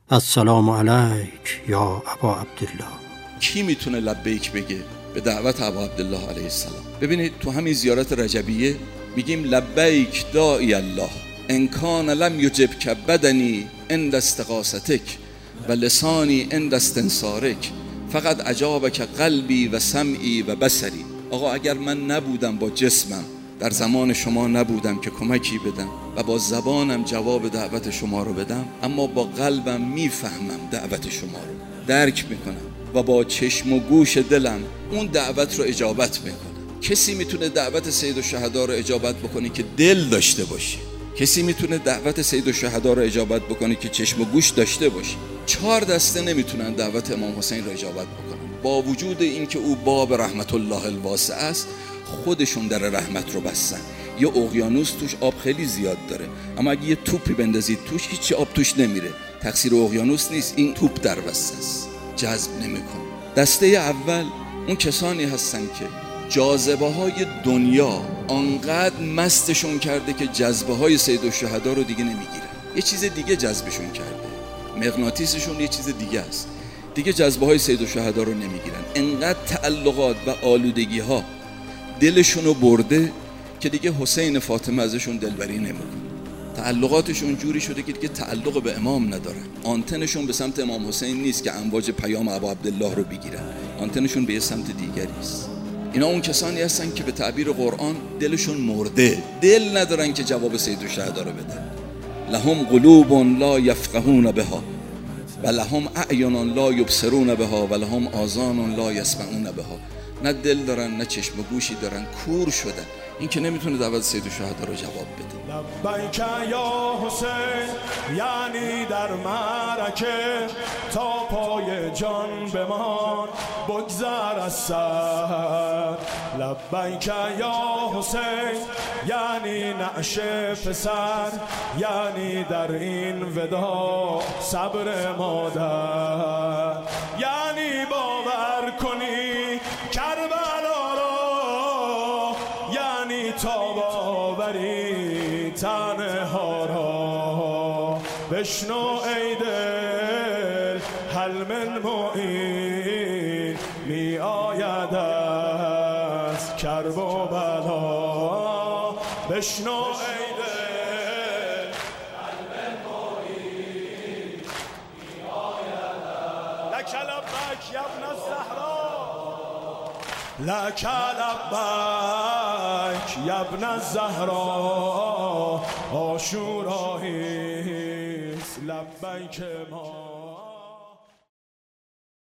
السلام علیک یا ابا عبدالله. کی میتونه لبیک بگه به دعوت ابا عبدالله علیه السلام؟ ببینید تو همین زیارت رجبیه میگیم لبیک داعی الله ان کان لم یجبک بدنی عند استغاثتک و لسانی عند استنصارک فقط اجابک قلبی و سمعی و بصری. آقا اگر من نبودم با جسمم در زمان شما نبودم که کمکی بدم و با زبانم جواب دعوت شما رو بدم، اما با قلبم میفهمم دعوت شما رو درک میکنم و با چشم و گوش دلم اون دعوت رو اجابت میکنم. کسی میتونه دعوت سید الشهدا رو اجابت بکنه که دل داشته باشه؟ کسی میتونه دعوت سید الشهدا رو اجابت بکنه که چشم و گوش داشته باشه؟ 4 دسته نمیتونن دعوت امام حسین رو اجابت بکنن، با وجود اینکه او باب رحمت الله الواسع است. خودشون در رحمت رو بستن. یه اقیانوس توش آب خیلی زیاد داره، اما اگه یه توپی بندازید توش هیچی آب توش نمیره. تقصیر اقیانوس نیست، این توپ در بسته است، جذب نمیکنه. دسته اول اون کسانی هستن که جاذبه های دنیا آنقدر مستشون کرده که جذبه های سید الشهدا رو دیگه نمیگیرن. یه چیز دیگه جذبشون کرده، مغناطیسشون یه چیز دیگه است، دیگه جذبه های سید الشهدا رو نمیگیرن. انقدر تعلقات و آلودگی ها دلشونو برده که دیگه حسین فاطمه ازشون دلبری نمیکنه. تعلقاتشون جوری شده که دیگه تعلق به امام ندارن. آنتنشون به سمت امام حسین نیست که امواج پیام ابا عبدالله رو بگیرن، آنتنشون به یه سمت دیگری است. اینا اون کسانی هستن که به تعبیر قرآن دلشون مرده، دل ندارن که جواب سید الشهدا رو بدن. لهم قلوب لا یفقهون بها و لهم اعین لا یبصرون بها و لهم آذان لا یسمعون بها. نه دل دارن نه چشم و گوشی دارن، کور شدن. این که نمیتونه دعوت سید الشهدا رو جواب بده. لبیک یا حسین یعنی در معرکه تا پای جان بمان بگذر از سر. لبیک یا حسین یعنی نعش پسر، یعنی در این ودا صبر مادر، یعنی باور کنی کربلا را، یعنی تاب آوری تنها را. بشنو ای دل هل من معین می آید از کرب و بلا. بشنو ای دل هل من معین می آید لک لبک یا ابن الزهرا، لک لبک یا ابن الزهرا. عاشوراییست لبیک ما.